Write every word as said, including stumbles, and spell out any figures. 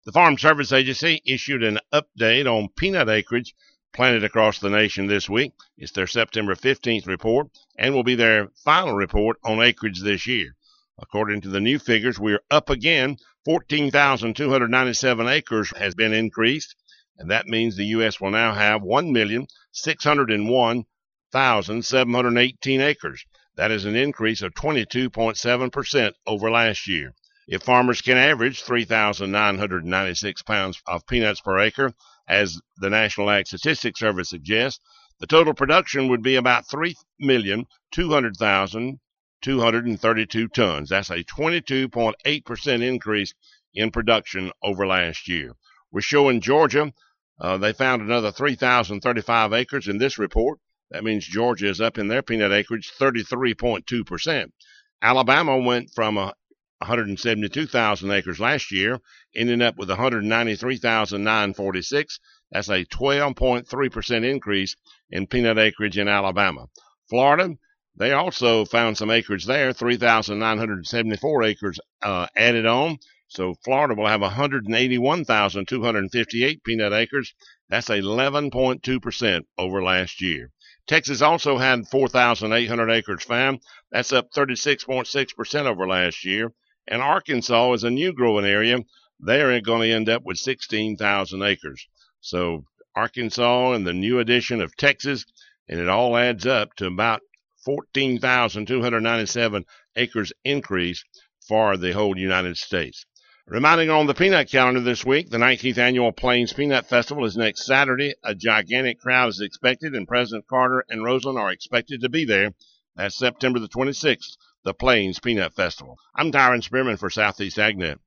The Farm Service Agency issued an update on peanut acreage planted across the nation this week. It's their September fifteenth report and will be their final report on acreage this year. According to the new figures, we're up again. fourteen thousand two hundred ninety-seven acres has been increased, and that means the U S will now have one million six hundred one thousand seven hundred eighteen acres. That is an increase of twenty-two point seven percent over last year. If farmers can average three thousand nine hundred ninety-six pounds of peanuts per acre, as the National Ag Statistics Service suggests, the total production would be about three million two hundred thousand two hundred thirty-two tons. That's a twenty-two point eight percent increase in production over last year. We're showing Georgia, uh, they found another three thousand thirty-five acres in this report. That means Georgia is up in their peanut acreage thirty-three point two percent. Alabama went from a one hundred seventy-two thousand acres last year, ending up with one hundred ninety-three thousand nine hundred forty-six. That's a twelve point three percent increase in peanut acreage in Alabama. Florida, they also found some acreage there, three thousand nine hundred seventy-four acres uh, added on. So Florida will have one hundred eighty-one thousand two hundred fifty-eight peanut acres. That's eleven point two percent over last year. Texas also had four thousand eight hundred acres found. That's up thirty-six point six percent over last year. And Arkansas is a new growing area. They're going to end up with sixteen thousand acres. So Arkansas and the new addition of Texas, and it all adds up to about fourteen thousand two hundred ninety-seven acres increase for the whole United States. Reminding on the peanut calendar this week, the nineteenth Annual Plains Peanut Festival is next Saturday. A gigantic crowd is expected, and President Carter and Rosalynn are expected to be there. That's September the twenty-sixth, the Plains Peanut Festival. I'm Tyron Spearman for Southeast AgNet.